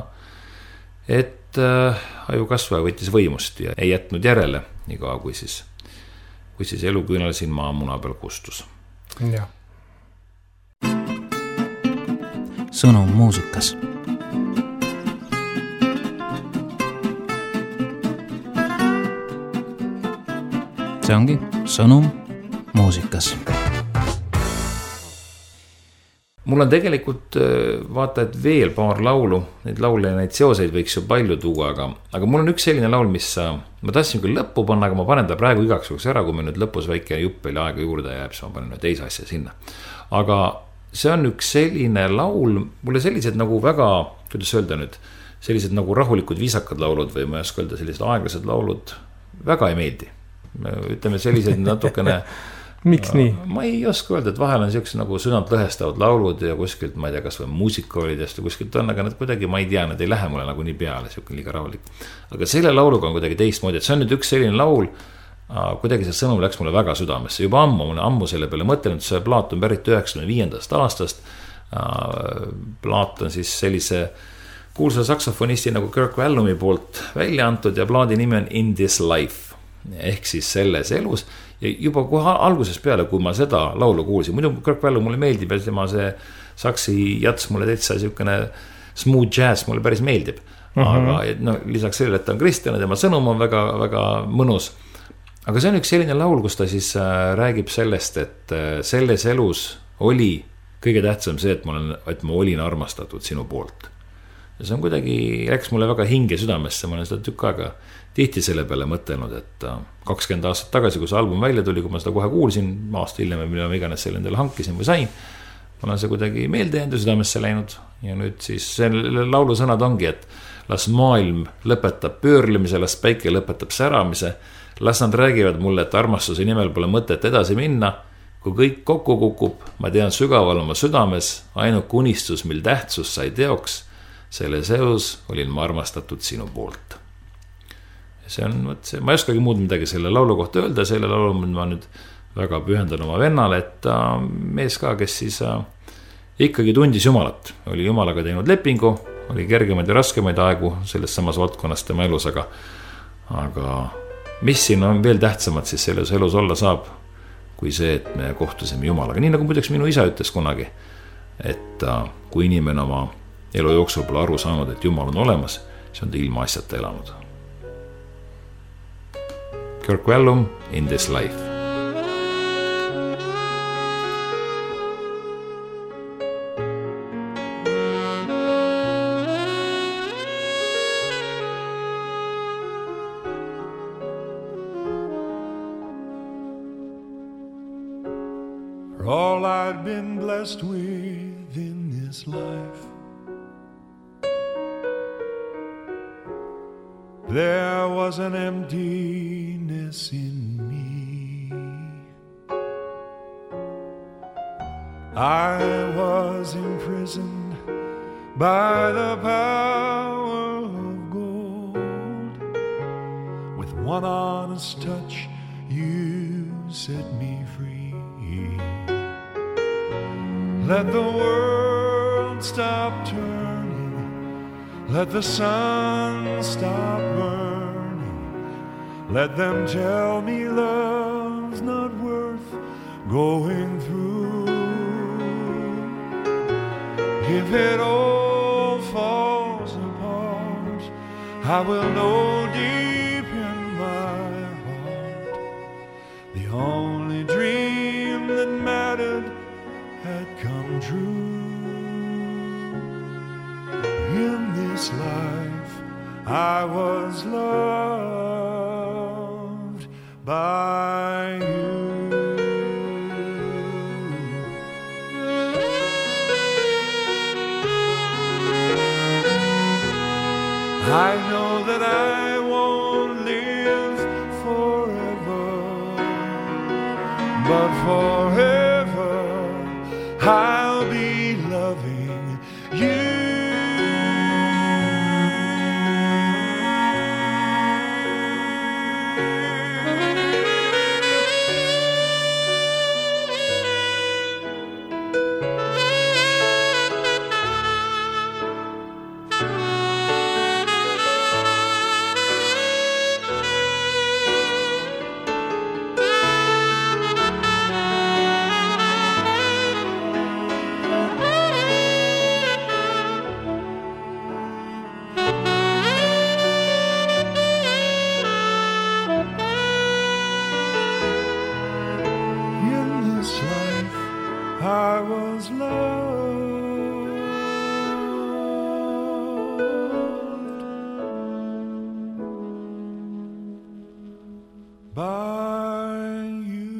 et ajukasvaja võttis võimust ja ei jätnud järele nii kaua, kui siis eluküünal siin maamuna peal kustus. Jah. Sõnum muusikas. See ongi Sõnum muusikas. Mul on tegelikult vaata, et veel paar laulu, neid laule ja neid seoseid võiks ju palju tuua, aga mul on üks selline laul, mis ma tahtsin küll lõppu panna, aga ma panen ta praegu igaks juhuks ära, kui me nüüd lõpus väike jupp veel aega juurde jääb, siis ma panen ühe teise asja sinna. Aga see on üks selline laul, mulle sellised nagu väga, kuidas öelda nüüd, sellised nagu rahulikud viisakad laulud või ma ei oska öelda, sellised aeglased laulud väga ei meeldi. Ütleme sellised natukene Miks nii? Ma ei oska öelda, et vahel on sellised nagu sõnad lõhestavad laulud ja kuskilt, ma ei tea, kas või muusikoolidest või kuskilt on, aga need kuidagi, ma ei tea, need ei lähe mulle nagu nii peale, selline liiga rahulik. Aga selle lauluga on kuidagi teistmoodi, et see on nüüd üks selline laul, kuidagi see sõnum läks mulle väga südamesse. Juba ammu selle peale mõtlenud, see plaat on pärit 95. aastast. Plaat on siis sellise kuulsa saksofonisti nagu Kirk Wallumi poolt välja antud ja plaadi nimi on In This Life ehk siis selles elus. Ja juba kohe algusest peale, kui ma seda laulu kuulsin, muidu Kirk Wallum mulle meeldib ja tema see saksi jats mulle täitsa siukene smooth jazz mulle päris meeldib. Aga no, lisaks sellele, et ta on kristjane, tema sõnum on väga, väga mõnus. Aga see on üks selline laul, kus ta siis räägib sellest, et selles elus oli kõige tähtsam see, et ma olin armastatud sinu poolt. Ja see on kuidagi, läks mulle väga hinge südamesse, ma olen seda tükk aega tihti selle peale mõtelnud, et 20 aastat tagasi, kui see album välja tuli, kui ma seda kohe kuulsin, aasta hiljem, mille ma iganes selle endale hankisin või sain, ma olen see kuidagi meelde enda südamesse läinud ja nüüd siis selle laulu sõnad ongi, et las maailm lõpetab pöörlemise, las päike lõpetab säramise, las nad räägivad mulle, et armastuse nimel pole mõtet edasi minna, kui kõik kokku kukub, ma tean sügaval oma südames, ainuke unistus, mil tähtsus sai teoks, selle seos olin ma armastatud sinu poolt. See on, ma ei oskagi muud midagi selle laulu kohta öelda, selle laulu ma nüüd väga pühendan oma vennale, et mees ka, kes siis ikkagi tundis Jumalat, oli Jumalaga teinud lepingu, oli kergemaid ja raskemaid aegu selles samas valdkonnas tema elus, aga mis siin on veel tähtsamad siis selles elus olla saab, kui see, et me kohtusime Jumalaga. Nii nagu muideks minu isa ütles kunagi, et kui inimene oma elu jooksul pole aru saanud, et Jumal on olemas, siis on ta ilma asjata elanud. Kirk Wallum, In This Life. For all I'd been blessed with in this life, there was an emptiness in me. I was imprisoned by the power of gold. With one honest touch, you set me free. Let the world stop turning, let the sun stop burning, let them tell me love's not worth going through. If it all falls apart, I will know deep in my heart the only dream that mattered had come true. In this life I was loved by you. I know that I won't live forever, but forever I'll be loving you. I was loved by you.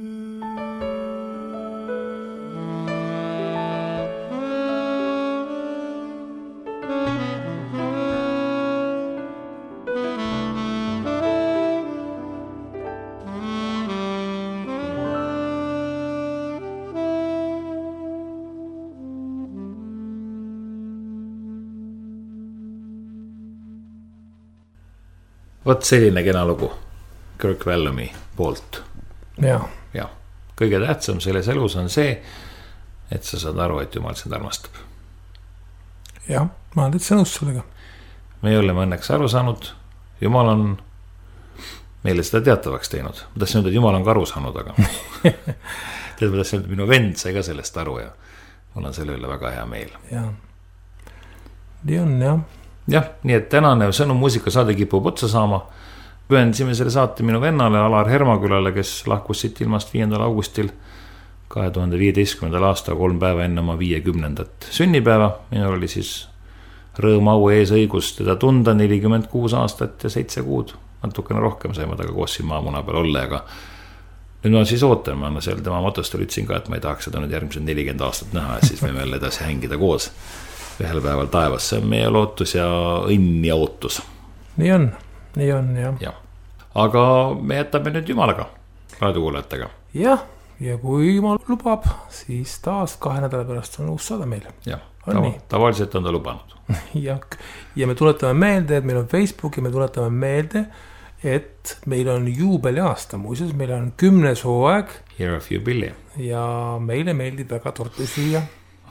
Vot selline kena lugu Kirk Whalumi poolt. Ja. Kõige tähtsam selles elus on see, et sa saad aru, et Jumal sind armastab. Ja, ma olen täitsa nõus sellega. Me oleme õnneks aru saanud. Jumal on meile seda teatavaks teinud. Ma tahtsin öelda, et Jumal on ka aru saanud, aga tead, ma tahtsin öelda, minu vend sai ka sellest aru ja mul on selle üle väga hea meel. Ja. Nii on, jah. Jah, nii et tänane Sõnum muusikasaade kipub otsa saama. Pühendasime selle saate minu vennale Alar Hermakülale, kes lahkus siit ilmast 5. augustil 2015. aastal 3 päeva enne oma 50. sünnipäeva. Minul oli siis rõõm au ees õigus teda tunda 46 aastat ja 7 kuud. Natukene rohkem saime taga koos siin maamuna peal olla, aga nüüd ma siis ootan, ma seal tema motostul ütlesin ka, et ma ei tahaks seda nüüd järgmised 40 aastat näha ja siis võime jälle edasi hängida koos ühel päeval taevas. See on meie lootus ja õnn ja ootus. Nii on, jah. Ja. Aga me jätame nüüd Jumalaga, raadiokuulajatega. Jah, ja kui Jumal lubab, siis taas 2 nädala pärast on uus saade meil. Jah, tavaliselt on ta lubanud. ja me tuletame meelde, et meil on Facebook ja me tuletame meelde, et meil on juubeliaasta. Muuseas, meil on 10. hooaeg. Year of Jubilee. Ja meile meeldib väga torti süüa.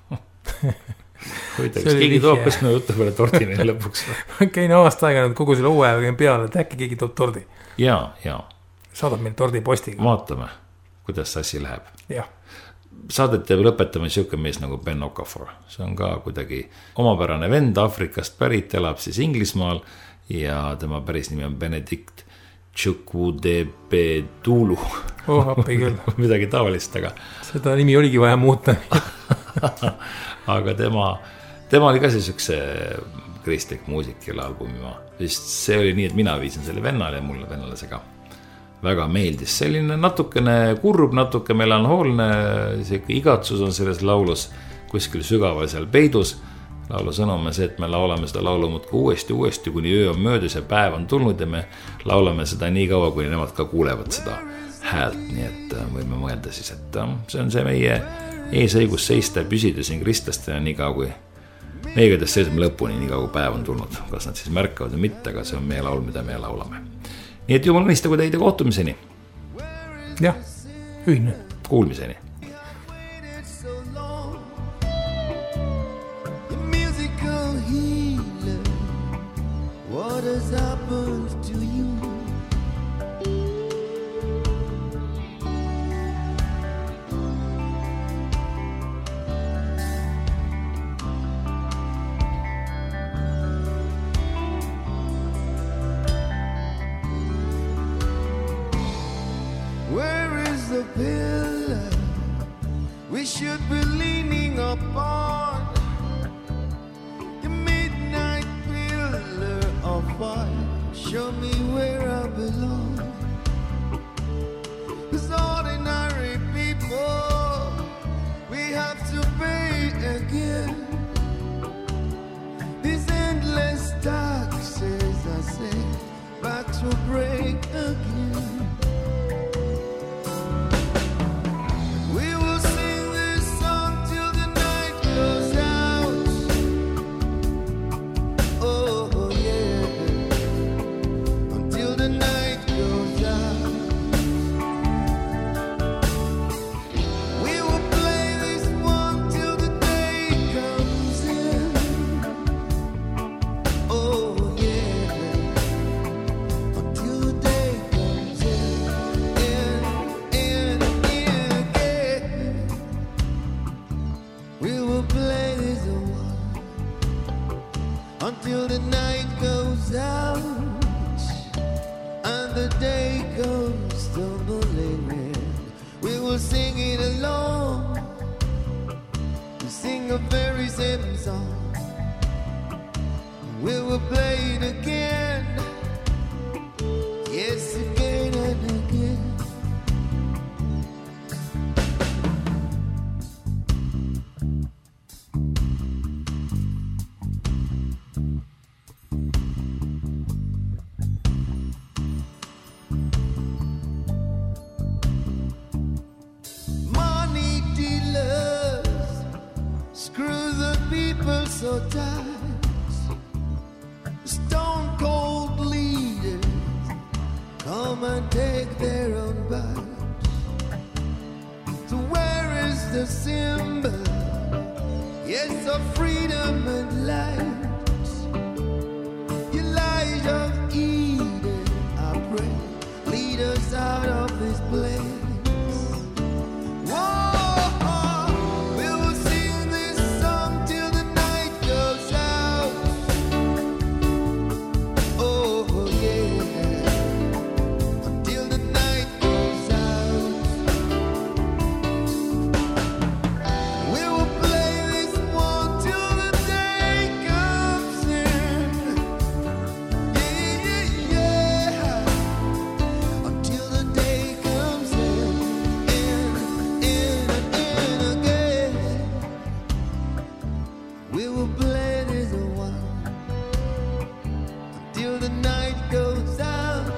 Kas keegi toob, kas me juttu peale tordi neile lõpuks? Käin aasta aega kogu selle hooajaga käin peale, et äkki keegi toob tordi. Ja. Saadab meil tordi postiga. Vaatame, kuidas see asi läheb. Jah. Saadet teeb lõpetama siuke mees nagu Ben Okafor. See on ka kuidagi omapärane vend Afrikast pärit, elab siis Inglismaal ja tema päris nimi on Benedict Chukwudebedulu. Appi küll. Midagi tavalist, aga seda nimi oligi vaja muuta. Aga tema oli ka selliseks kristlik muusik, kelle albumi ma. Sest see oli nii, et mina viisin selle vennale ja mulle vennale see ka väga meeldis. Selline natukene kurb, natuke melanhoolne, igatsus on selles laulus kuskil sügaval seal peidus. Laulu sõnum on see, et me laulame seda laulu muudkui uuesti, kuni öö on möödus ja päev on tulnud ja me laulame seda nii kaua, kuni nemad ka kuulevad seda häält. Nii et võime mõelda siis, et see on see meie eesõigus seista ja püsida siin kristlastena nii kaua, kui meie igatahes seisame lõpuni, nii kaua kui päev on tulnud. Kas nad siis märkavad või mitte, aga see on meie laul, mida me laulame. Nii et Jumal õnnistagu teid ja kohtumiseni. Jah, ühine. Kuulmiseni. What has happened to you? Where is the pillar we should be leaning upon? The midnight pillar of fire, show me where I belong. 'Cause ordinary people, we have to pay again. These endless taxes it along. We sing a very same song. We will play it again. Yes, again and again. Money dealers screw the people so tight. Stone cold leaders come and take their own bites. So where is the symbol? Yes, of freedom and light. You light of Eden, I pray, lead us out of this place. Whoa, we will sing this song till the night goes out. Oh yeah, until the night goes out. We will play this one till the day comes in. Yeah, yeah, yeah. Until the day comes in again. We will play this one until the night goes out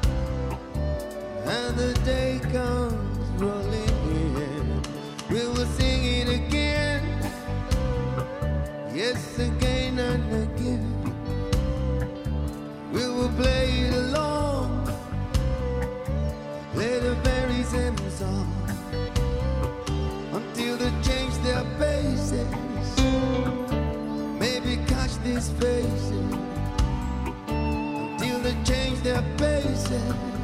and the day comes rolling in. We will sing it again, yes, again and again. We will play it along, play the very same song until they change their faces. Maybe catch these faces until they change their faces.